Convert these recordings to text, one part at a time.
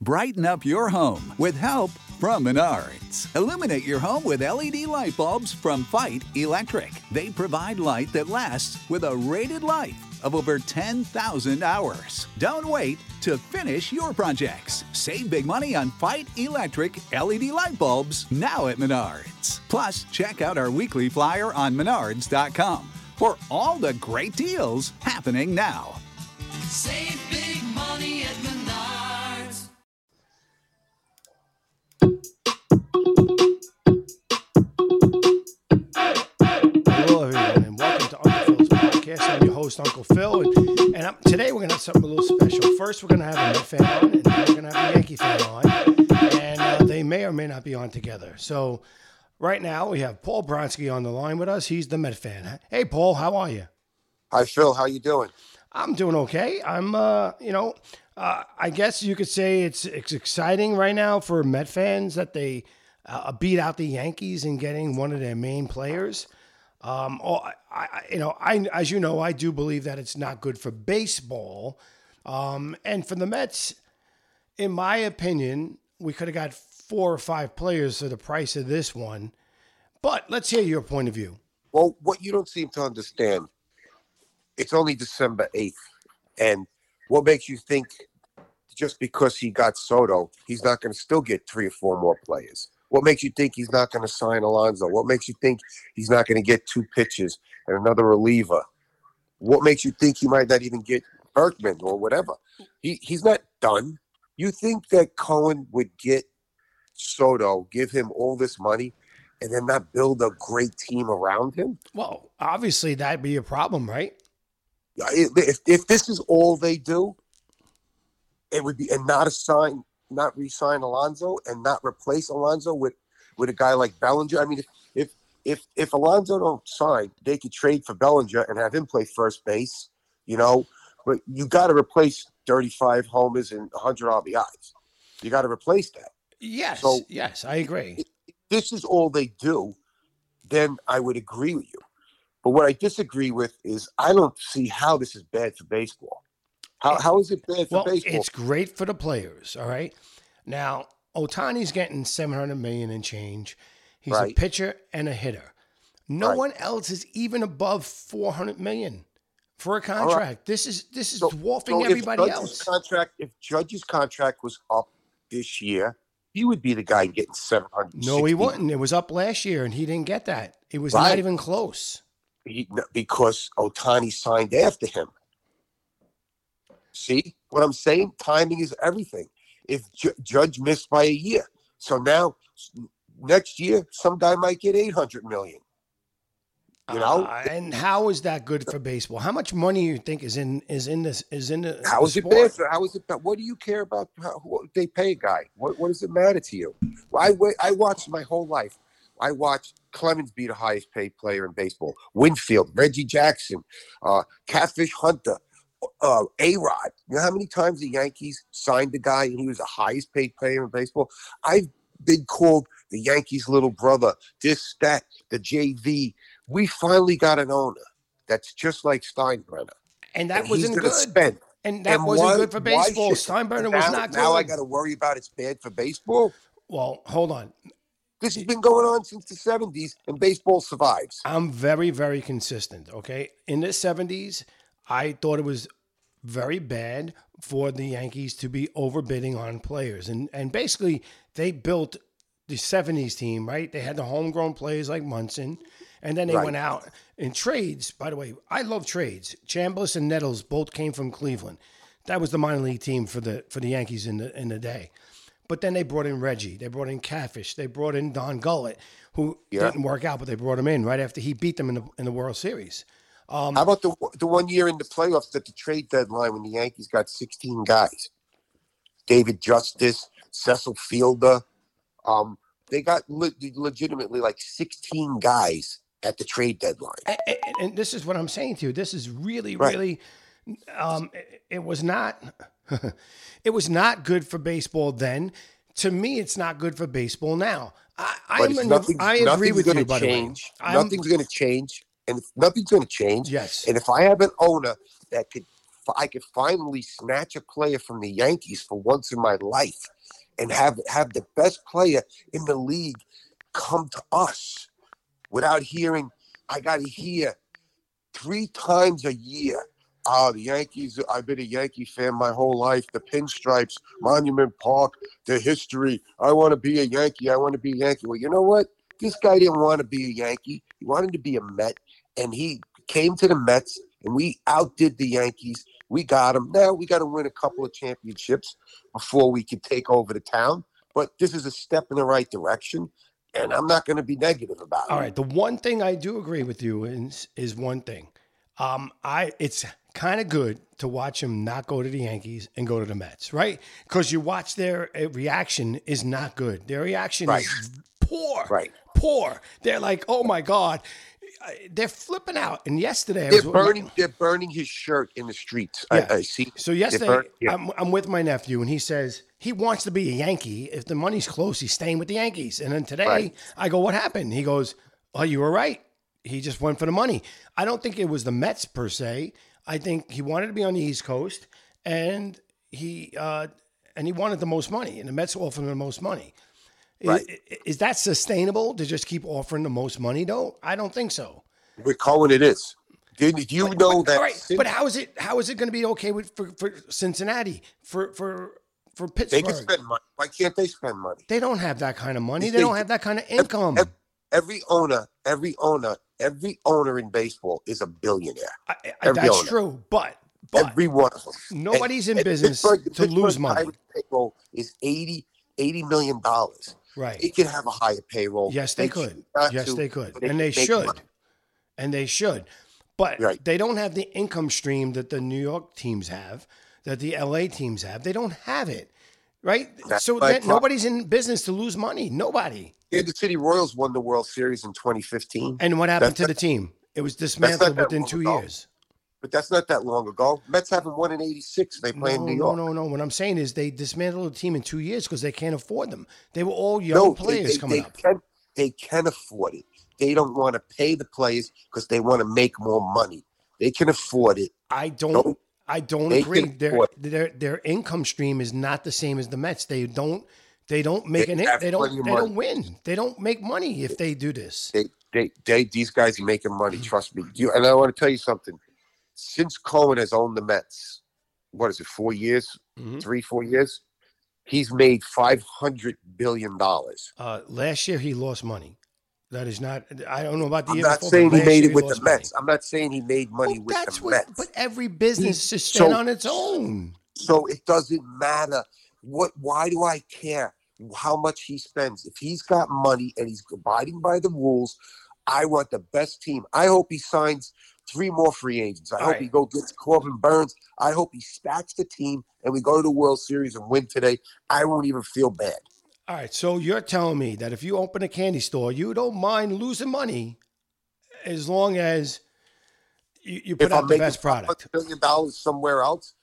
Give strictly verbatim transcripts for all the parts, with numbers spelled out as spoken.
Brighten up your home with help from Menards. Illuminate your home with L E D light bulbs from Fight Electric. They provide light that lasts with a rated life of over ten thousand hours. Don't wait to finish your projects. Save big money on Fight Electric L E D light bulbs now at Menards. Plus, check out our weekly flyer on menards dot com for all the great deals happening now. Save big money at Menards. Hello, everyone, and welcome to Uncle Phil's podcast. I'm your host, Uncle Phil, and, and I'm, today we're going to have something a little special. First, we're going to have a Met fan on, and then we're going to have a Yankee fan on, and uh, they may or may not be on together. So right now, we have Paul Bronski on the line with us. He's the Met fan. Hey, Paul, how are you? Hi, Phil. How you doing? I'm doing okay. I'm, uh, you know, uh, I guess you could say it's it's exciting right now for Met fans that they uh, beat out the Yankees and getting one of their main players. Um, oh, I, I, you know, I, as you know, I do believe that it's not good for baseball. Um, and for the Mets, in my opinion, we could have got four or five players for the price of this one. But let's hear your point of view. Well, what you don't seem to understand, it's only December eighth. And what makes you think just because he got Soto, he's not going to still get three or four more players? What makes you think he's not going to sign Alonso? What makes you think he's not going to get two pitchers and another reliever? What makes you think he might not even get Berkman or whatever? He He's not done. You think that Cohen would get Soto, give him all this money, and then not build a great team around him? Well, obviously that'd be a problem, right? If, if this is all they do, it would be, and not assign, not re-sign Alonso and not replace Alonso with, with a guy like Bellinger. I mean, if, if if if Alonso don't sign, they could trade for Bellinger and have him play first base, you know. But you got to replace thirty-five homers and one hundred R B Is. You got to replace that. Yes, So yes, I agree. If this is all they do, then I would agree with you. But what I disagree with is I don't see how this is bad for baseball. How how is it bad for well, baseball? It's great for the players, all right? Now, Ohtani's getting seven hundred million dollars and change. He's Right. a pitcher and a hitter. No Right. one else is even above four hundred million dollars for a contract. This is this is So- dwarfing so if everybody Judge's else. Contract, if Judge's contract was up this year, he would be the guy getting seven hundred. No, he wouldn't. It was up last year, and he didn't get that. It was Right. not even close. He, because Ohtani signed after him. See what I'm saying? Timing is everything. If Ju- Judge missed by a year, so now next year some guy might get eight hundred million. You know, Uh, and how is that good for baseball? How much money you think is in is in this is in the how the is it sport? bad? For, how is it bad? What do you care about? How, what they pay a guy? What What does it matter to you? I wait. I watched my whole life. I watched Clemens be the highest paid player in baseball. Winfield, Reggie Jackson, uh, Catfish Hunter, uh, A-Rod. You know how many times the Yankees signed the guy and he was the highest paid player in baseball? I've been called the Yankees' little brother, this, that, the J V. We finally got an owner that's just like Steinbrenner. And that And he's wasn't gonna good. spend. And that And wasn't why- good for why baseball. should- Steinbrenner now, was not good. Now I got to worry about it's bad for baseball. Well, hold on. This has been going on since the seventies, and baseball survives. I'm very, very consistent, okay? In the seventies, I thought it was very bad for the Yankees to be overbidding on players. And and basically, they built the seventies team, right? They had the homegrown players like Munson, and then they Right. went out in trades. By the way, I love trades. Chambliss and Nettles both came from Cleveland. That was the minor league team for the for the Yankees in the in the day. But then they brought in Reggie. They brought in Catfish. They brought in Don Gullett, who Yeah. didn't work out, but they brought him in right after he beat them in the in the World Series. Um, How about the the one year in the playoffs at the trade deadline when the Yankees got sixteen guys? David Justice, Cecil Fielder. Um, they got le- legitimately like sixteen guys at the trade deadline. and, and- and this is what I'm saying to you. This is really, Right. really. Um, it, it was not. It was not good for baseball then. To me, it's not good for baseball now. I, But I'm it's in, nothing, I agree nothing's with gonna you. By change. the way, I'm- Nothing's going to change, and if nothing's going to change. Yes. And if I have an owner that could I could finally snatch a player from the Yankees for once in my life, and have have the best player in the league come to us without hearing. I got to hear three times a year. Oh, the Yankees, I've been a Yankee fan my whole life. The pinstripes, Monument Park, the history. I want to be a Yankee. I want to be a Yankee. Well, you know what? This guy didn't want to be a Yankee. He wanted to be a Met, and he came to the Mets, and we outdid the Yankees. We got him. Now we got to win a couple of championships before we can take over the town. But this is a step in the right direction, and I'm not going to be negative about it. All right. The one thing I do agree with you is, is one thing. Um, I it's kind of good to watch him not go to the Yankees and go to the Mets, right? Because you watch their uh, reaction is not good. Their reaction Right. is poor, Right. poor. They're like, oh my God, Uh, they're flipping out. And yesterday, I They're was burning. They're burning his shirt in the streets. Yeah. I, I see. So They're yesterday, burn- yeah. I'm, I'm with my nephew, and he says he wants to be a Yankee. If the money's close, he's staying with the Yankees. And then today, Right. I go, what happened? He goes, oh, you were right. He just went for the money. I don't think it was the Mets per se. I think he wanted to be on the East Coast, and he uh, and he wanted the most money, and the Mets offered him the most money. Is- Right. Is, that sustainable to just keep offering the most money? Though I don't think so. With Cohen, it is. Did you know but, that? All right, since- but how is it? How is it going to be okay with for, for Cincinnati, for for for Pittsburgh? they can spend money. Why can't they spend money? They don't have that kind of money. If They they- don't have that kind of income. Every, every owner, every owner, every owner in baseball is a billionaire. I, I, every that's owner. true, but but Every one of them. nobody's in And business Pittsburgh- to Pittsburgh's lose money. private payroll is eighty, eighty million dollars. Right? They could have a higher payroll. Yes, they could. choose not Yes, to, they could, but and can they make should, money. and they should. But Right. they don't have the income stream that the New York teams have, that the L A teams have. They don't have it, right? That's so my that pro- nobody's in business to lose money. Nobody. Kansas City Royals won the World Series in twenty fifteen. And what happened That's- to the team? It was not dismantled that within long two ago. years. But that's not that long ago. Mets haven't won in eighty-six. They play No, in New no, York. no, no. What I'm saying is they dismantled the team in two years because they can't afford them. They were all young No, players they, they, coming they up. Can, they can afford it. They don't want to pay the players because they want to make more money. They can afford it. I don't. No, I don't they agree. can Their afford their their income stream is not the same as the Mets. They don't. They don't make They an. have They don't. plenty of They money. don't win. They don't make money if they do this. They, they, they, these guys are making money. Mm-hmm. Trust me. You, and I want to tell you something. Since Cohen has owned the Mets, what is it? Four years, Mhm. three, four years. He's made five hundred billion dollars. Uh, last year he lost money. That is not. I don't know about the I'm year not before, saying but he last made year it with lost the money. Mets. I'm not saying he made money Well, with that's the what. Mets. But every business He- should stand so- on its own. So it doesn't matter what. Why do I care how much he spends? If he's got money and he's abiding by the rules, I want the best team. I hope he signs three more free agents. I All hope right. he go gets Corbin Burns. I hope he stacks the team and we go to the World Series and win today. I won't even feel bad. All right. So you're telling me that if you open a candy store, you don't mind losing money as long as you, you put If out I'm the making best product. five billion dollars somewhere else,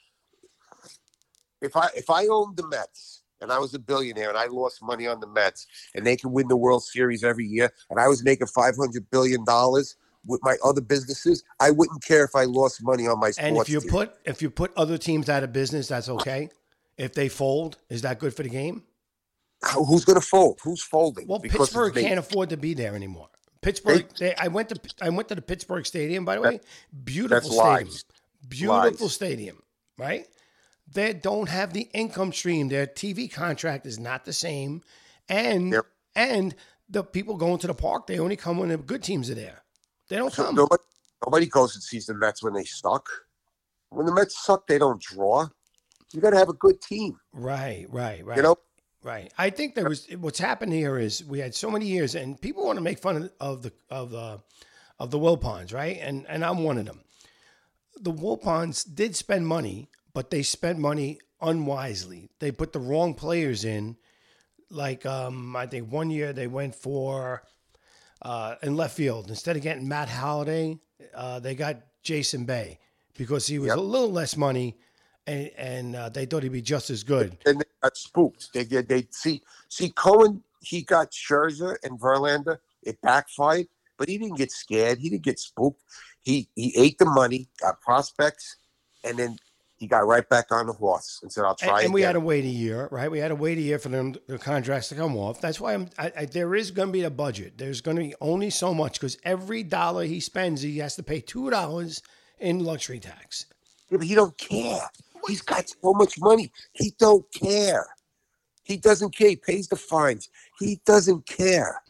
if I if I owned the Mets and I was a billionaire and I lost money on the Mets and they can win the World Series every year and I was making five hundred billion dollars with my other businesses, I wouldn't care if I lost money on my sports And if you team. put if you put other teams out of business, that's okay. If they fold, is that good for the game? How- Who's going to fold? Who's folding? Well, Because it's Pittsburgh me. can't afford to be there anymore. Pittsburgh. They, I went to I went to the Pittsburgh Stadium. By the way, beautiful That's stadium. lies. Beautiful Lies. stadium. Right? They don't have the income stream. Their T V contract is not the same, and Yep. and the people going to the park, they only come when the good teams are there. They don't So come. nobody, nobody goes and sees the Mets when they suck. When the Mets suck, they don't draw. You got to have a good team. Right, right, right. You know, Right. I think there was what's happened here is we had so many years, and people want to make fun of, of the of the of the Wilpons, right? And and I'm one of them. The Wilpons did spend money, but they spent money unwisely. They put the wrong players in. Like um, I think one year they went for uh, in left field instead of getting Matt Holliday, uh, they got Jason Bay because he was Yep. a little less money, and and uh, they thought he'd be just as good. and they got spooked. They get they see see Cohen. He got Scherzer and Verlander. It backfired, but he didn't get scared. He didn't get spooked. He he ate the money, got prospects, and then he got right back on the horse and said, "I'll try." And, and we again. had to wait a year, right? We had to wait a year for them the contracts to come off. That's why I'm. I, I, there is going to be a budget. There's going to be only so much because every dollar he spends, he has to pay two dollars in luxury tax. Yeah, but he don't care. He's got so much money. He don't care. He doesn't care. He pays the fines. He doesn't care.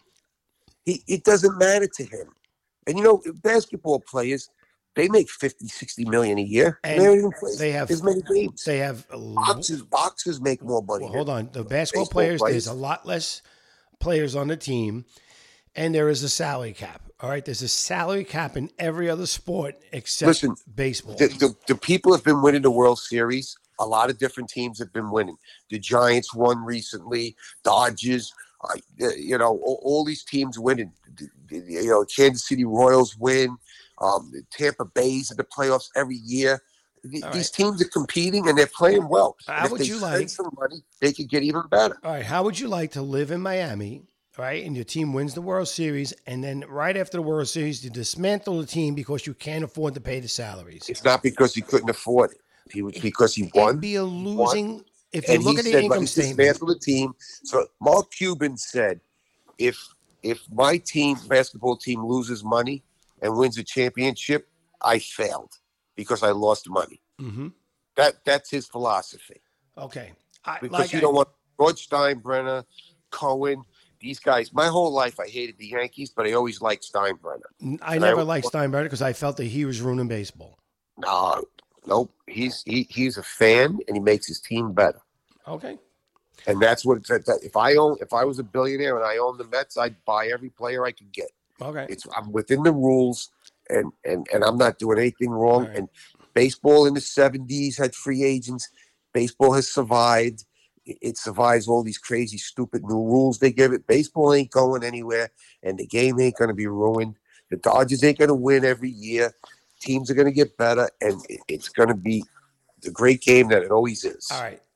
He it doesn't matter to him. And you know, basketball players, they make fifty, sixty million a year. And they don't even play they have as many games. They have boxers. Boxers make more money. Well, hold on. The basketball baseball players, players. there's a lot less players on the team, and there is a salary cap. All right, there's a salary cap in every other sport except Listen, baseball. The, the, the people have been winning the World Series. A lot of different teams have been winning. The Giants won recently. Dodgers, uh, you know, all, all these teams winning. You know, Kansas City Royals win. Um, Tampa Bay's in the playoffs every year. The, All these right. teams are competing and they're playing well. How And if would they you spend like- some money, they could get even better. All right, how would you like to live in Miami, right, and your team wins the World Series, and then right after the World Series, you dismantle the team because you can't afford to pay the salaries? It's not because he couldn't afford it. He was because he won. It'd be a losing. If you And look he at the said, income "Let's statement, dismantle the team." So Mark Cuban said, "If if my team, basketball team, loses money and wins a championship, I failed because I lost money." mm-hmm. That that's his philosophy. Okay, I, Because like you I- don't want George Steinbrenner, Cohen, these guys. My whole life, I hated the Yankees, but I always liked Steinbrenner. I And never I- liked Steinbrenner because I felt that he was ruining baseball. No, nope. He's he, he's a fan, and he makes his team better. Okay. And that's what that, that, if I own if I was a billionaire and I owned the Mets, I'd buy every player I could get. Okay. It's I'm within the rules, and and and I'm not doing anything wrong. Right. And baseball in the seventies had free agents. Baseball has survived. It, it survives all these crazy, stupid new rules they give it. Baseball ain't going anywhere, and the game ain't going to be ruined. The Dodgers ain't going to win every year. Teams are going to get better, and it, it's going to be the great game that it always is. All right.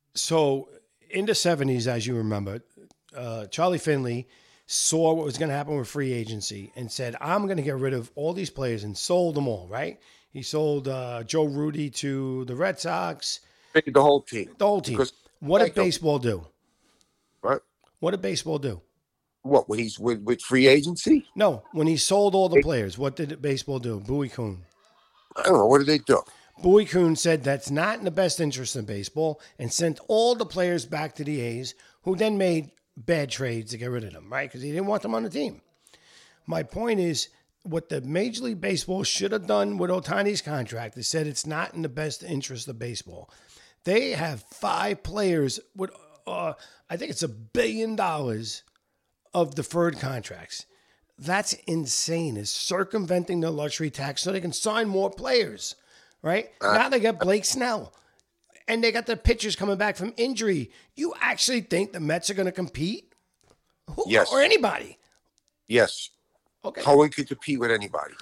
So in the seventies, as you remember, uh, Charlie Finley saw what was going to happen with free agency and said, I'm going to get rid of all these players, and sold them all, right? He sold uh, Joe Rudy to the Red Sox, The whole team. the whole team. Because- What did Thank you. baseball do? Right? What did baseball do? What? When he's with, with free agency? No, when he sold all the players, what did baseball do? Bowie Kuhn. I don't know. What did they do? Bowie Kuhn said that's not in the best interest of baseball and sent all the players back to the A's, who then made bad trades to get rid of them, right? Because he didn't want them on the team. My point is, what the Major League Baseball should have done with Ohtani's contract is said it's not in the best interest of baseball. They have five players with, uh, I think it's a billion dollars of deferred contracts. That's insane. It's circumventing the luxury tax so they can sign more players, right? Now they got Blake Snell, and they got the pitchers coming back from injury. You actually think the Mets are going to compete? Who, Yes. Or anybody? Yes. Okay. Cohen could compete with anybody.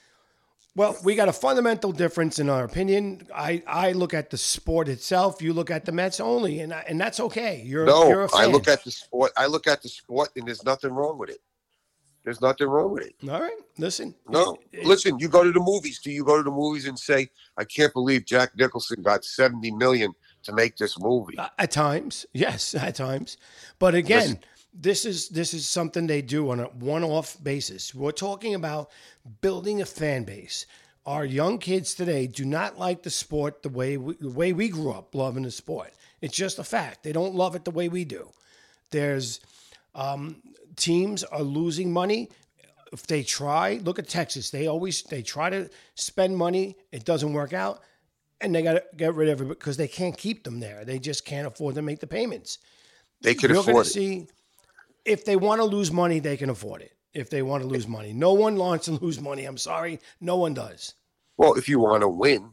Well, we got a fundamental difference in our opinion. I, I look at the sport itself. You look at the Mets only, and I, and that's okay. You're you're No, a fan. I look at the sport. I look at the sport, and there's nothing wrong with it. There's nothing wrong with it. All right, listen. No, It- it- listen. You go to the movies. Do you go to the movies and say, "I can't believe Jack Nicholson got seventy million to make this movie"? At times, yes, at times. But again, Listen. this is this is something they do on a one-off basis. We're talking about building a fan base. Our young kids today do not like the sport the way we, the way we grew up loving the sport. It's just a fact. They don't love it the way we do. There's um, teams are losing money. If they try, look at Texas. They always they try to spend money. It doesn't work out, and they got to get rid of it because they can't keep them there. They just can't afford to make the payments. They could You're going afford to it. see if they want to lose money, they can afford it. If they want to lose money, no one wants to lose money. I'm sorry, no one does. Well, if you want to win,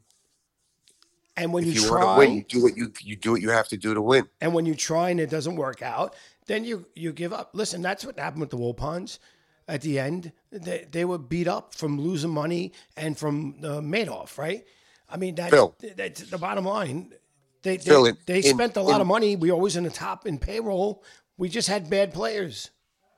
And when if you, you try, want to win, you do what you you do what you have to do to win. and when you try and it doesn't work out, then you you give up. Listen, that's what happened with the Wilpons. At the end, they they were beat up from losing money and from uh, Madoff, right? I mean, that, Phil. that's the bottom line. They they, Phil, in- they in- spent a lot in- of money. We were always in the top in payroll. We just had bad players.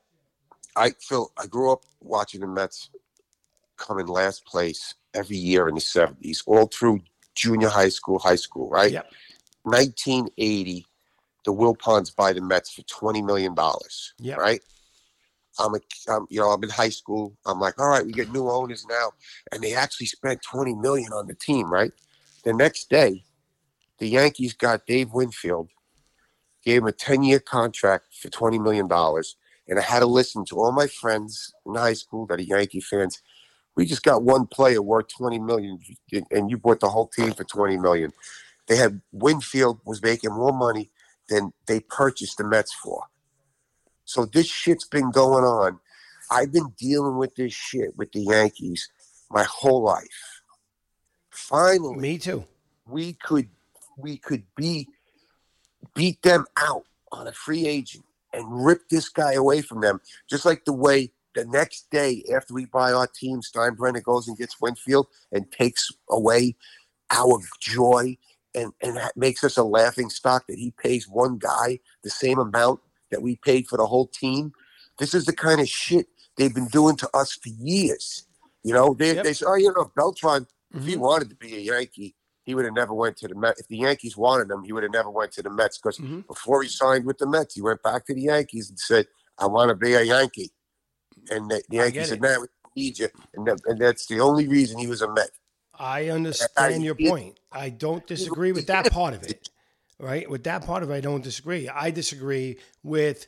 I Phil, I grew up watching the Mets come in last place every year in the seventies, all through junior high school, high school, right? Yep. nineteen eighty, the Wilpons buy the Mets for twenty million dollars, Yep. right? I'm a, I'm, you know, I'm in high school. I'm like, all right, we get new owners now, and they actually spent twenty million dollars on the team, right? The next day, the Yankees got Dave Winfield, gave him a ten-year contract for twenty million dollars, and I had to listen to all my friends in high school that are Yankee fans. We just got one player worth twenty million dollars, and you bought the whole team for twenty million dollars. They had Winfield was making more money than they purchased the Mets for. So this shit's been going on. I've been dealing with this shit with the Yankees my whole life. Finally, Me too. we could we could be beat them out on a free agent and rip this guy away from them, just like the way the next day after we buy our team, Steinbrenner goes and gets Winfield and takes away our joy and, and that makes us a laughing stock that he pays one guy the same amount that we paid for the whole team. This is the kind of shit they've been doing to us for years. You know, they, Yep. they say, oh, you know, Beltran, if he Mhm. wanted to be a Yankee, he would have never went to the Mets. If the Yankees wanted him, he would have never went to the Mets because Mhm. before he signed with the Mets, he went back to the Yankees and said, I want to be a Yankee. And the, the I Yankees get said, it. no, we need you. And, that, and that's the only reason he was a Met. I understand your point. I don't disagree with that part of it, right? With that part of it, I don't disagree. I disagree with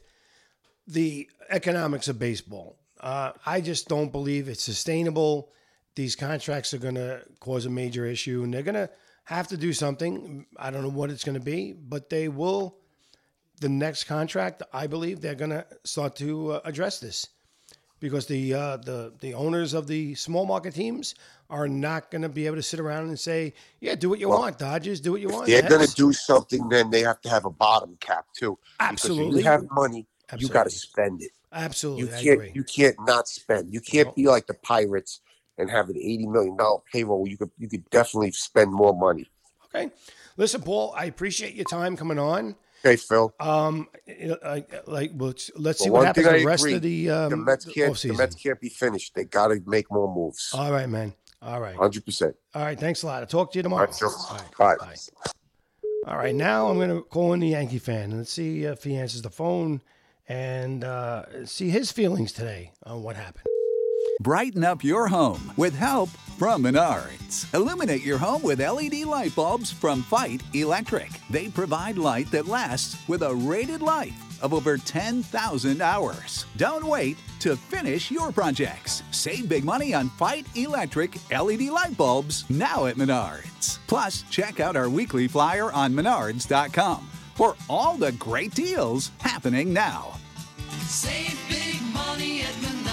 the economics of baseball. Uh, I just don't believe it's sustainable. These contracts are going to cause a major issue, and they're going to have to do something. I don't know what it's going to be, but they will. The next contract, I believe, they're going to start to uh, address this. Because the uh, the the owners of the small market teams are not going to be able to sit around and say, "Yeah, do what you Well, want, Dodgers. Do what you want." They're going Yes. to do something, then they have to have a bottom cap too. Because Absolutely. when you have money, you got Absolutely. to spend it. Absolutely, You I can't. agree. You can't not spend. You can't No. be like the Pirates and have an eighty million dollar payroll. You could. You could definitely spend more money. Okay, listen, Paul. I appreciate your time coming on. Okay, Phil. Um, you know, I, like, well, let's see Well, what one happens thing the I rest agree, of the um the Mets can't. offseason. The Mets can't be finished. They got to make more moves. All right, man. All right. Hundred percent. All right. Thanks a lot. I'll talk to you All tomorrow. right, Phil. All right. Bye. Bye. All right, now I'm going to call in the Yankee fan and let's see if he answers the phone and uh, see his feelings today on what happened. Brighten up your home with help from Menards. Illuminate your home with L E D light bulbs from Fight Electric. They provide light that lasts with a rated life of over ten thousand hours. Don't wait to finish your projects. Save big money on Fight Electric L E D light bulbs now at Menards. Plus, check out our weekly flyer on menards dot com for all the great deals happening now. Save big money at Menards.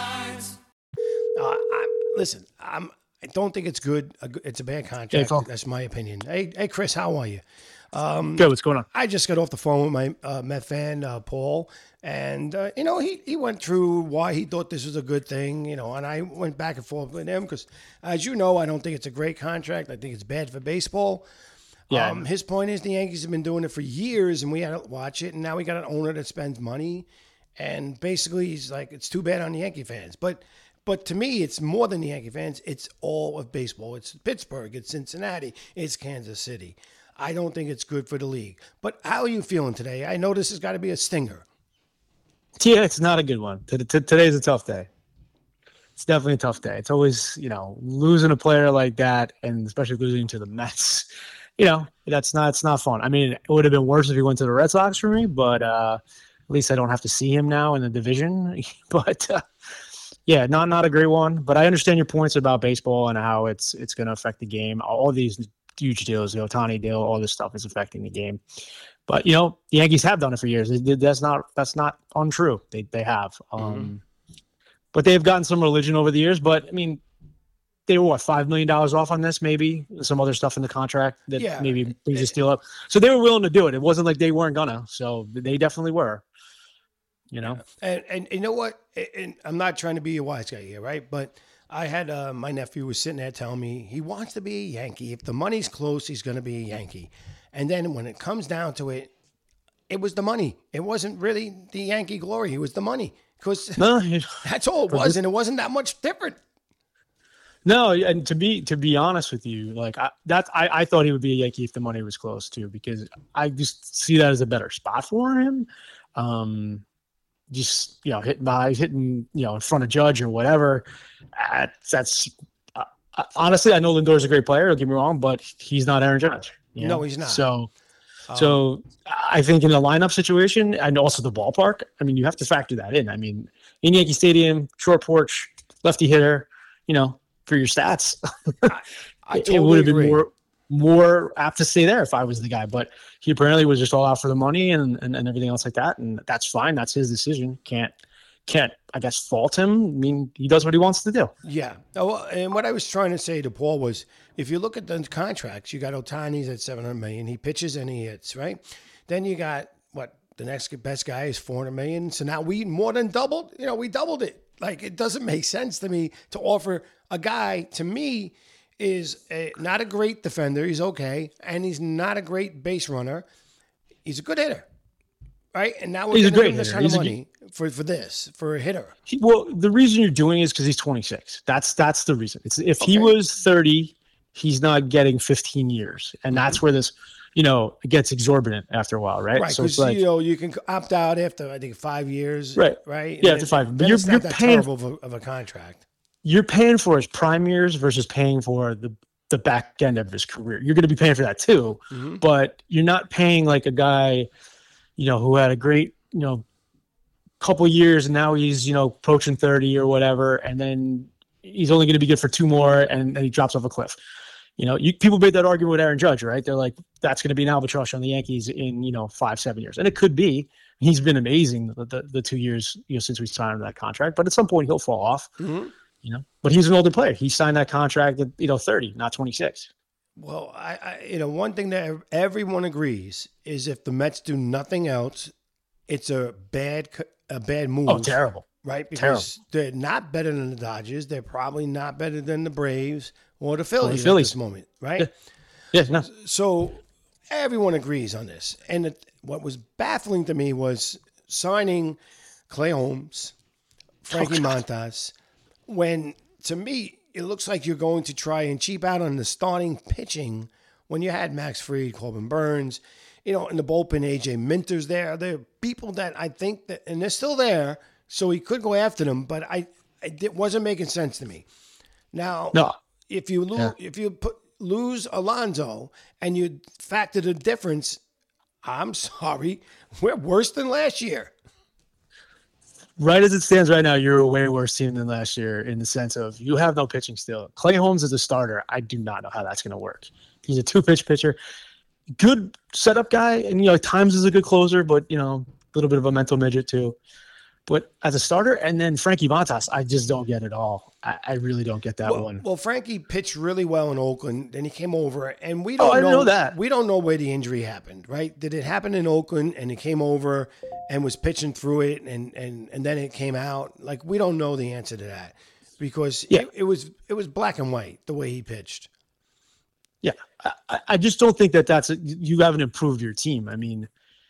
Uh, I, listen, I'm, I don't think it's good. A good- It's a bad Hey, contract. Phil. That's my opinion. Hey, hey, Chris, how are you? Good. What's going on? I just got off the phone with my uh, Met fan, uh, Paul, and, uh, you know, he, he went through why he thought this was a good thing, you know, and I went back and forth with him because, as you know, I don't think it's a great contract. I think it's bad for baseball. Yeah. Um, his point is the Yankees have been doing it for years, and we had to watch it, and now we got an owner that spends money, and basically he's like, it's too bad on the Yankee fans. But but to me, it's more than the Yankee fans. It's all of baseball. It's Pittsburgh. It's Cincinnati. It's Kansas City. I don't think it's good for the league. But how are you feeling today? I know this has got to be a stinger. Yeah, it's not a good one. T- t- today's a tough day. It's definitely a tough day. It's always, you know, losing a player like that, and especially losing to the Mets. You know, that's not it's not fun. I mean, it would have been worse if he went to the Red Sox for me, but uh, at least I don't have to see him now in the division. but uh, yeah, not not a great one. But I understand your points about baseball and how it's it's going to affect the game. All these huge deals, the Ohtani deal, all this stuff is affecting the game. But you know, the Yankees have done it for years. They did, that's not that's not untrue. They they have. Um, Mm-hmm. But they've gotten some religion over the years. But I mean, they were what five million dollars off on this, maybe some other stuff in the contract that Yeah. maybe brings this deal up. So they were willing to do it. It wasn't like they weren't gonna. So they definitely were. You know. And and you know what? And I'm not trying to be a wise guy here, right? But I had uh, my nephew was sitting there telling me he wants to be a Yankee. If the money's close, he's going to be a Yankee. And then when it comes down to it, it was the money. It wasn't really the Yankee glory. It was the money because No, it- that's all it was, and it wasn't that much different. No, and to be to be honest with you, like I, that's I, I thought he would be a Yankee if the money was close too, because I just see that as a better spot for him. Um, just you know, hitting by hitting you know in front of Judge or whatever. Uh, that's uh, honestly, I know Lindor's a great player. Don't get me wrong, but he's not Aaron Judge. You know? No, he's not. So. Um, So I think in the lineup situation and also the ballpark, I mean, you have to factor that in. I mean, in Yankee Stadium, short porch, lefty hitter, you know, for your stats, I, I it, totally it would have been agree. more more apt to stay there if I was the guy. But he apparently was just all out for the money and, and, and everything else like that. And that's fine. That's his decision. Can't, can't, I guess, fault him. I mean, he does what he wants to do. Yeah. Oh, and what I was trying to say to Paul was, if you look at the contracts, you got Ohtani's at seven hundred million. He pitches and he hits, right? Then you got what the next best guy is four hundred million. So now we more than doubled. You know, we doubled it. Like it doesn't make sense to me to offer a guy. To me, is a, not a great defender. He's okay, and he's not a great base runner. He's a good hitter, right? And now we're He's a giving great him this hitter. kind of He's a money for for this for a hitter. He, well, the reason you're doing it is because he's twenty-six. That's that's the reason. It's if he Okay. was thirty, he's not getting fifteen years, and that's where this, you know, it gets exorbitant after a while, right? Right, So because it's like, you know you can opt out after I think five years. Right. right. Yeah, And after then- five. But then you're- it's not you're that paying- terrible of a, of a contract. you're paying for his prime years versus paying for the the back end of his career. You're going to be paying for that too, Mm-hmm. but you're not paying like a guy, you know, who had a great, you know, couple years and now he's, you know, approaching thirty or whatever, and then he's only going to be good for two more and then he drops off a cliff. You know, you, people made that argument with Aaron Judge, right? They're like, that's going to be an albatross on the Yankees in, you know, five, seven years. And it could be. He's been amazing the, the, the two years, you know, since we signed that contract. But at some point he'll fall off, Mm-hmm. you know. But he's an older player. He signed that contract at, you know, thirty, not twenty-six. Well, I, I you know one thing that everyone agrees is if the Mets do nothing else, it's a bad co- a bad move. Oh, terrible. Right? Because they're not better than the Dodgers. They're probably not better than the Braves or the Phillies, at Phillies. this moment, right? Yeah, no. So everyone agrees on this. And it, what was baffling to me was signing Clay Holmes, Frankie Oh, God. Montas, when to me it looks like you're going to try and cheap out on the starting pitching when you had Max Fried, Corbin Burns, you know, in the bullpen, A J Minter's there. There are people that I think that, and they're still there, so he could go after them, but I, it wasn't making sense to me. Now, No. if you lose, Yeah. if you put lose Alonso and you factor the difference, I'm sorry, we're worse than last year. Right as it stands right now, you're a way worse team than last year in the sense of you have no pitching still. Clay Holmes is a starter. I do not know how that's going to work. He's a two-pitch pitcher. Good setup guy, and, you know, at times is a good closer, but, you know, a little bit of a mental midget too. But as a starter, and then Frankie Montas, I just don't get it all. I, I really don't get that Well, one. well, Frankie pitched really well in Oakland. Then he came over, and we don't Oh, I know, didn't know that. We don't know where the injury happened, right? Did it happen in Oakland, and he came over and was pitching through it, and and and then it came out? Like we don't know the answer to that because Yeah. it, it was it was black and white the way he pitched. Yeah, I- I, I just don't think that that's a, you haven't improved your team. I mean,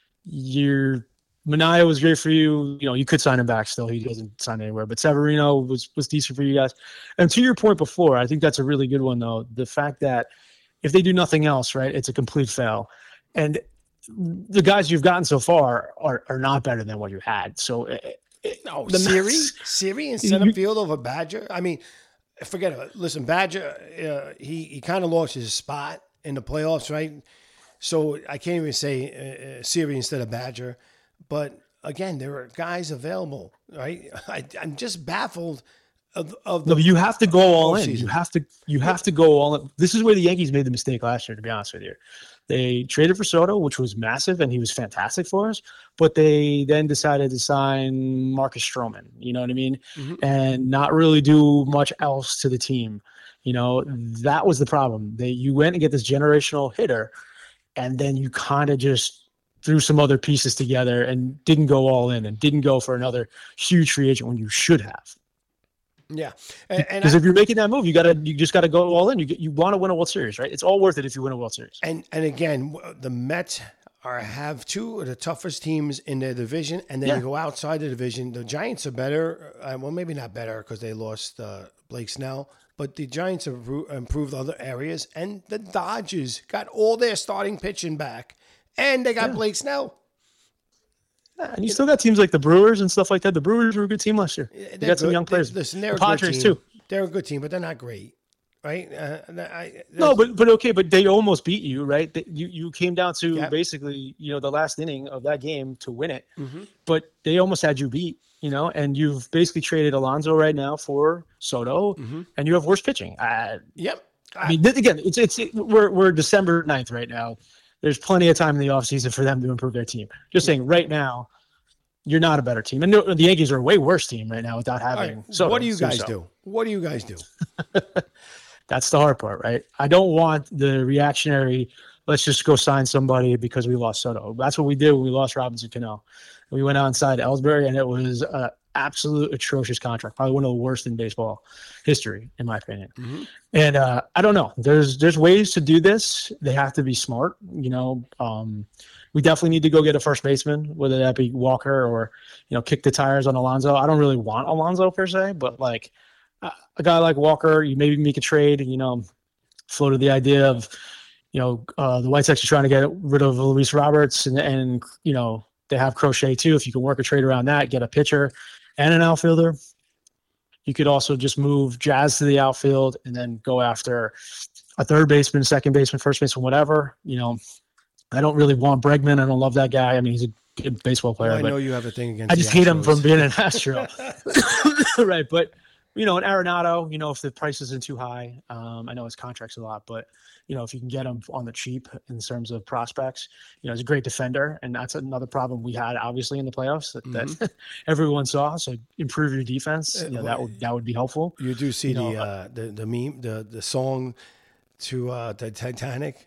you're Manaea was great for you. You know, you could sign him back still. He doesn't sign anywhere. But Severino was was decent for you guys. And to your point before, I think that's a really good one though. The fact that if they do nothing else, right, it's a complete fail. And the guys you've gotten so far are are not better than what you had. So it, it, No, the Siri, Mets- Siri in center field over Badger. I mean, forget it. Listen, Badger, uh, he he kind of lost his spot in the playoffs, right? So I can't even say uh, uh, Siri instead of Badger. But again, there are guys available, right? I, I'm just baffled of, of No, the. but you have to go all in. postseason. You have to you have to go all in. This is where the Yankees made the mistake last year, to be honest with you. They traded for Soto, which was massive, and he was fantastic for us. But they then decided to sign Marcus Stroman, you know what I mean? Mhm. And not really do much else to the team. You know, that was the problem. They you went and get this generational hitter, and then you kind of just threw some other pieces together and didn't go all in and didn't go for another huge free agent when you should have. Yeah, and, and Because I- if you're making that move, you gotta you just gotta go all in. You get, you want to win a World Series, right? It's all worth it if you win a World Series. And and again, w- the Mets are have two of the toughest teams in their division, and then Yeah. you go outside the division. The Giants are better. Uh, well, maybe not better because they lost uh, Blake Snell, but the Giants have impro- improved other areas, and the Dodgers got all their starting pitching back, and they got Yeah. Blake Snell. And you still got teams like the Brewers and stuff like that. The Brewers were a good team last year. They They're got some good. young players. They, listen, they're the a good Padres team. too. They're a good team, but they're not great, right? Uh, I, No, but but okay, but they almost beat you, right? They, you you came down to Yep. basically, you know, the last inning of that game to win it, Mm-hmm. but they almost had you beat, you know, and you've basically traded Alonso right now for Soto, Mm-hmm. and you have worse pitching. Uh, Yep. I mean, th- again, it's it's it, we're we're December ninth right now. There's plenty of time in the offseason for them to improve their team. Just saying, right now, you're not a better team, and no, the Yankees are a way worse team right now without All having. right. Soto. What do you So- guys so. do? What do you guys do? That's the hard part, right? I don't want the reactionary, let's just go sign somebody because we lost Soto. That's what we did when we lost Robinson Cano. We went outside Ellsbury, and it was an absolute atrocious contract, probably one of the worst in baseball history, in my opinion. Mhm. And uh, I don't know. There's there's ways to do this. They have to be smart. You know, um, we definitely need to go get a first baseman, whether that be Walker or, you know, kick the tires on Alonso. I don't really want Alonso per se, but like uh, a guy like Walker, you maybe make a trade. You know, floated the idea of, you know, uh, the White Sox are trying to get rid of Luis Roberts, and and you know they have Crochet too. If you can work a trade around that, get a pitcher and an outfielder. You could also just move Jazz to the outfield and then go after a third baseman, second baseman, first baseman, whatever. You know, I don't really want Bregman. I don't love that guy. I mean, he's a good baseball player. Well, I but know you have a thing against. I just the hate him Astros. from being an Astro. Right. But, you know, an Arenado, you know, if the price isn't too high, um, I know his contract's a lot, but, you know, if you can get him on the cheap in terms of prospects, you know, he's a great defender. And that's another problem we had, obviously, in the playoffs that, Mhm. that everyone saw. So improve your defense. You know, that would, that would be helpful. You do see you know, the uh, the the meme, the the song to uh, the Titanic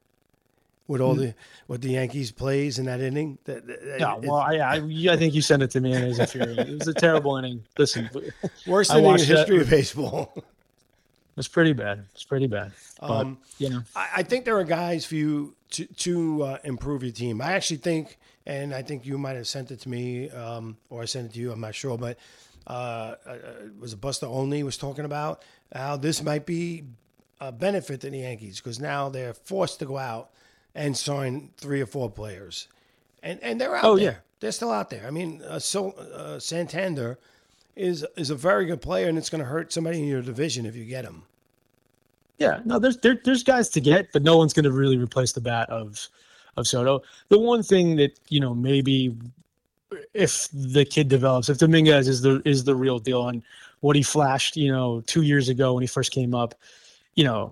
with all the what the Yankees plays in that inning. That, that- Mm-hmm. Yeah, it- well, I, I, I think you sent it to me, and it was infuriating. It was a terrible inning. Listen, it worst I inning in watched the that- history of baseball. was pretty bad. It's pretty bad. But, Um, you know, I, I think there are guys for you to to uh, improve your team. I actually think, and I think you might have sent it to me, um, or I sent it to you. I'm not sure, but uh, uh, was it Buster Only was talking about how this might be a benefit to the Yankees because now they're forced to go out and sign three or four players, and and they're out Oh, there. yeah. They're still out there. I mean, uh, so uh, Santander is is a very good player, and it's going to hurt somebody in your division if you get him. yeah, no, there's there, there's guys to get, but no one's going to really replace the bat of of Soto. The one thing that, you know, maybe if the kid develops, if Dominguez is the is the real deal and what he flashed, you know, two years ago when he first came up, you know,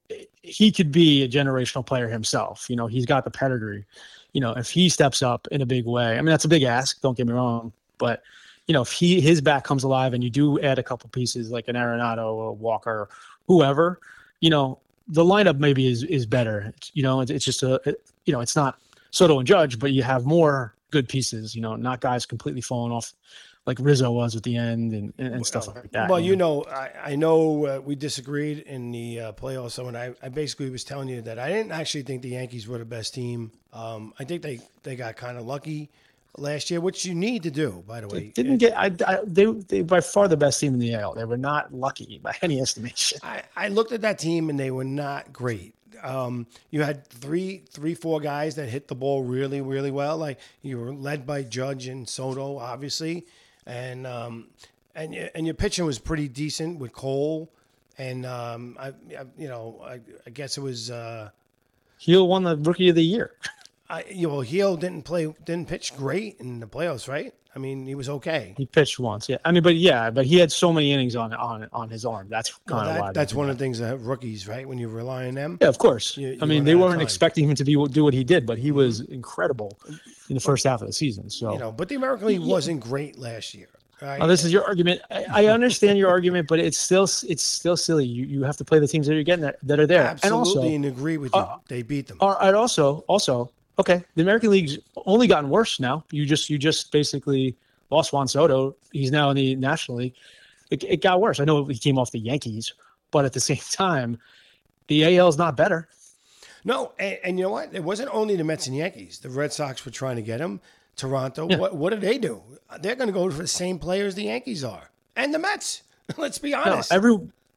he could be a generational player himself. You know, he's got the pedigree. You know, if he steps up in a big way, I mean, that's a big ask. Don't get me wrong, but you know, if he his back comes alive and you do add a couple pieces like an Arenado or Walker, whoever, you know, the lineup maybe is is better. You know, it's, it's just a, it, you know, it's not Soto and Judge, but you have more good pieces. You know, not guys completely falling off like Rizzo was at the end and, and, and stuff like that. Well, you know, I, I know uh, we disagreed in the uh, playoffs. So when I, I basically was telling you that I didn't actually think the Yankees were the best team. Um, I think they, they got kind of lucky last year, which you need to do, by the way. Didn't get I, I they they by far the best team in the A L. They were not lucky by any estimation. I, I looked at that team and they were not great. Um, you had three, three, four guys that hit the ball really, really well. Like you were led by Judge and Soto, obviously, and um, and y- and your pitching was pretty decent with Cole, and um, I, I you know I, I guess it was uh, Heel won the Rookie of the Year. I you know Heel didn't play didn't pitch great in the playoffs, right? I mean he was okay. He pitched once, yeah. I mean, but yeah, but he had so many innings on on on his arm. That's Well, kind of that- why. they that's did one that. of the things that rookies, right? When you rely on them. Yeah, of course. You- you I mean, run they out of weren't time. expecting him to be do what he did, but he was incredible in the first half of the season. So, You know, but the American League wasn't great last year. Right? now, this is your argument. I, I understand your argument, but it's still it's still silly. You you have to play the teams that you're getting that, that are there, Absolutely, and and, also, agree with you. uh, they beat them. uh, and also also okay, the American League's only gotten worse now. You just you just basically lost Juan Soto. He's now in the National League. It, it got worse. I know he came off the Yankees, but at the same time, the A L is not better. No, and, and you know what? It wasn't only the Mets and Yankees. The Red Sox were trying to get him. Toronto. Yeah. What what did they do? They're going to go for the same players the Yankees are, and the Mets. Let's be No, honest. every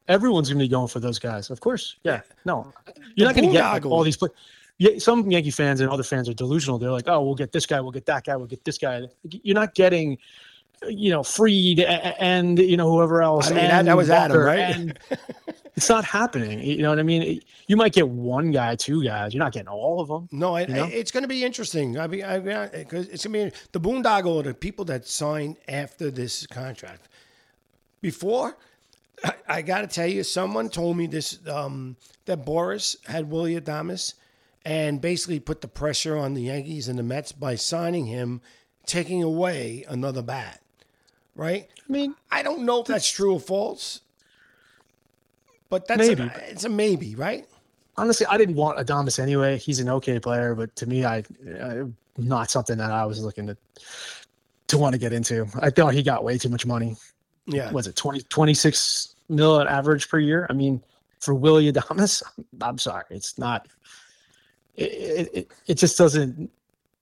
Everyone's going to be going for those guys. Of course. Yeah. No, you're The not going to get like, boondoggle. all these players. Yeah, some Yankee fans and other fans are delusional. They're like, oh, we'll get this guy, we'll get that guy, we'll get this guy. You're not getting, you know, Freed and, you know, whoever else. I mean, that, and that was Adam, Walker, right? and it's not happening. You know what I mean? You might get one guy, two guys. You're not getting all of them. No, I, you know? I, it's going to be interesting. I mean, I, I, 'cause it's going to be the boondoggle are the people that signed after this contract. Before, I, I got to tell you, someone told me this um, that Boris had Willie Adames and basically put the pressure on the Yankees and the Mets by signing him, taking away another bat. Right? I mean, I don't know if that's true or false, but that's Maybe. A, it's a maybe, right? honestly, I didn't want Adames anyway. He's an okay player, but to me, I uh, not something that I was looking to to want to get into. I thought he got way too much money. Yeah. Was it twenty, twenty-six mil at average per year? I mean, for Willie Adames, I'm sorry, it's not. It it, it just doesn't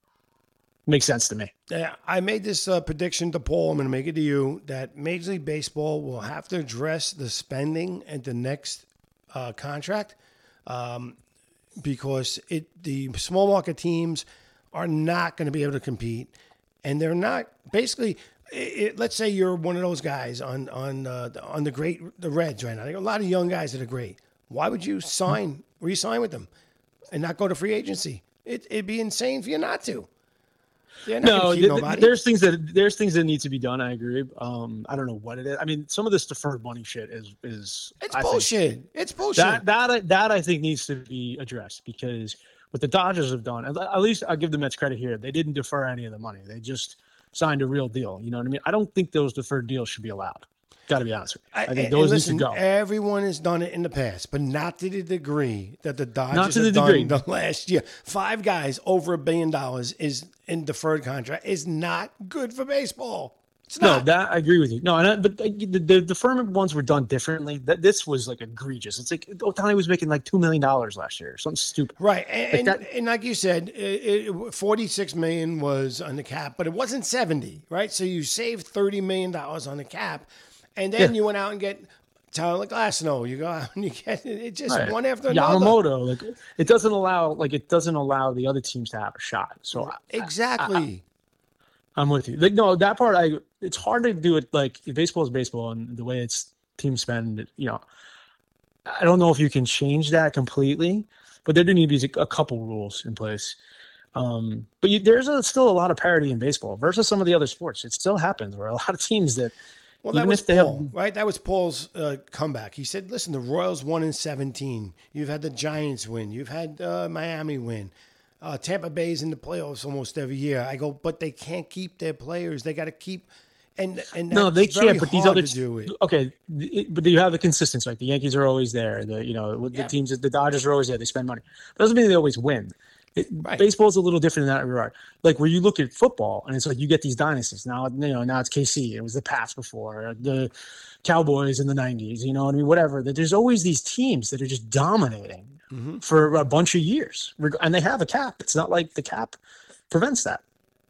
make sense to me. Yeah, I made this uh, prediction to Paul. I'm going to make it to you that Major League Baseball will have to address the spending at the next uh, contract um, because it the small market teams are not going to be able to compete, and they're not basically. It, let's say you're one of those guys on on uh, the- on the great the Reds right now. There are a lot of young guys that are great. Why would you sign re-sign with them and not go to free agency? It, it'd be insane for you not to. They're not No, gonna keep th- th- nobody. there's things that there's things that need to be done. I agree. Um, I don't know what it is. I mean, some of this deferred money shit is is It's I think, bullshit. It's bullshit. that that I- that I think needs to be addressed because what the Dodgers have done, at at least I'll give the Mets credit here. They didn't defer any of the money. They just signed a real deal. You know what I mean? I don't think those deferred deals should be allowed. Got to be honest with you. I, think and those listen, need to go. Everyone has done it in the past, but not to the degree that the Dodgers to the have degree. done the last year. Five guys over a billion dollars is in deferred contract is not good for baseball. It's No, not. that I agree with you. No, and I, but the, the, the deferment ones were done differently. That this was like egregious. It's like Ohtani was making like two million dollars last year, something stupid. Right, and, Like and, that- and like you said, it, it, forty-six million was on the cap, but it wasn't seventy, right? So you saved thirty million dollars on the cap, and then Yeah. you went out and get Tyler Glasnow. You go out and you get it just Right. one after another. Yamamoto, like it doesn't allow, like it doesn't allow the other teams to have a shot. So I, Exactly. I'm with you. Like no, that part I. It's hard to do it. Like baseball is baseball, and the way it's team spend. You know, I don't know if you can change that completely, but there do need to be a couple rules in place. Um, but you, there's a, still a lot of parity in baseball versus some of the other sports. It still happens where a lot of teams that Well, that even was if they have- Paul, right? That was Paul's uh, comeback. He said, "Listen, the Royals won in seventeen. You've had the Giants win. You've had uh, Miami win. Uh, Tampa Bay's in the playoffs almost every year." I go, but they can't keep their players. They got to keep, and and no, they that's very can't. But these hard other to do it. okay, it- but you have the consistency. Like the Yankees are always there. The you know with Yeah. the teams, the Dodgers are always there. They spend money. That doesn't mean they always win. It, Right. Baseball is a little different in that regard. Like where you look at football, and it's like you get these dynasties. Now you know now it's K C. It was the Pats before the Cowboys in the nineties. You know what I mean? Whatever. That There's always these teams that are just dominating Mm-hmm. for a bunch of years, Reg- and they have a cap. It's not like the cap prevents that.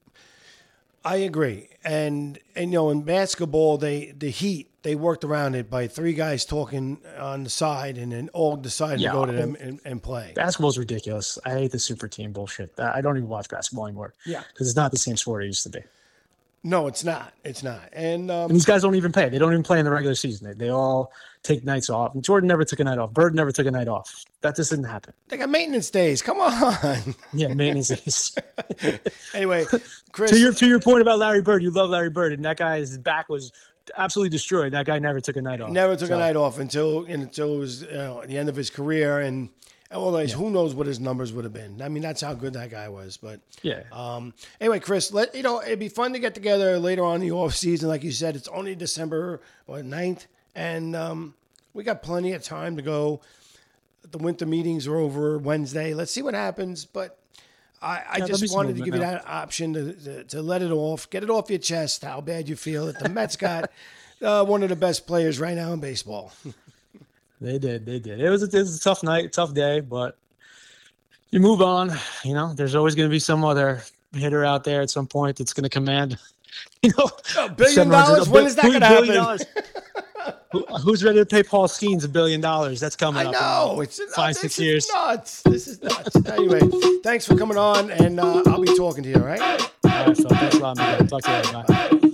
I agree, and and you know in basketball, they the Heat they worked around it by three guys talking on the side, and then all decided Yeah. to go to them and, and play. Basketball's ridiculous. I hate the super team bullshit. I I don't even watch basketball anymore. Yeah. Because it's not the same sport it used to be. No, it's not. It's not. And um, And these guys don't even play. They don't even play in the regular season. They, they all take nights off. And Jordan never took a night off. Bird never took a night off. That just didn't happen. they got maintenance days. Come on. Yeah, maintenance days. Anyway, Chris. to your to your point about Larry Bird, you love Larry Bird, and that guy's back was absolutely destroyed. That guy never took a night off. Never took So, a night off until until it was you know, the end of his career, and well, who knows what his numbers would have been. I mean, that's how good that guy was. But Yeah. um, anyway, Chris, let you know it'd be fun to get together later on in the off season. Like you said, it's only December what, ninth, and um, we got plenty of time to go. The winter meetings are over Wednesday. Let's see what happens, but. I, I Yeah, there'll be just some wanted to movement give you now. that option to, to, to let it off, get it off your chest, how bad you feel that the Mets got uh, one of the best players right now in baseball. They did. They did. It was, a, it was a tough night, tough day, but you move on. You know, there's always going to be some other hitter out there at some point that's going to command, you know, A billion seven hundred dollars? When is that billion gonna billion happen? dollars. Who, who's ready to pay Paul Skeens a billion dollars? That's coming I up. know. It's five, this six is years. nuts. This is nuts. Anyway, thanks for coming on, and uh, I'll be talking to you, all right? All right, Phil. Thanks a lot, man. Talk to you later. Bye.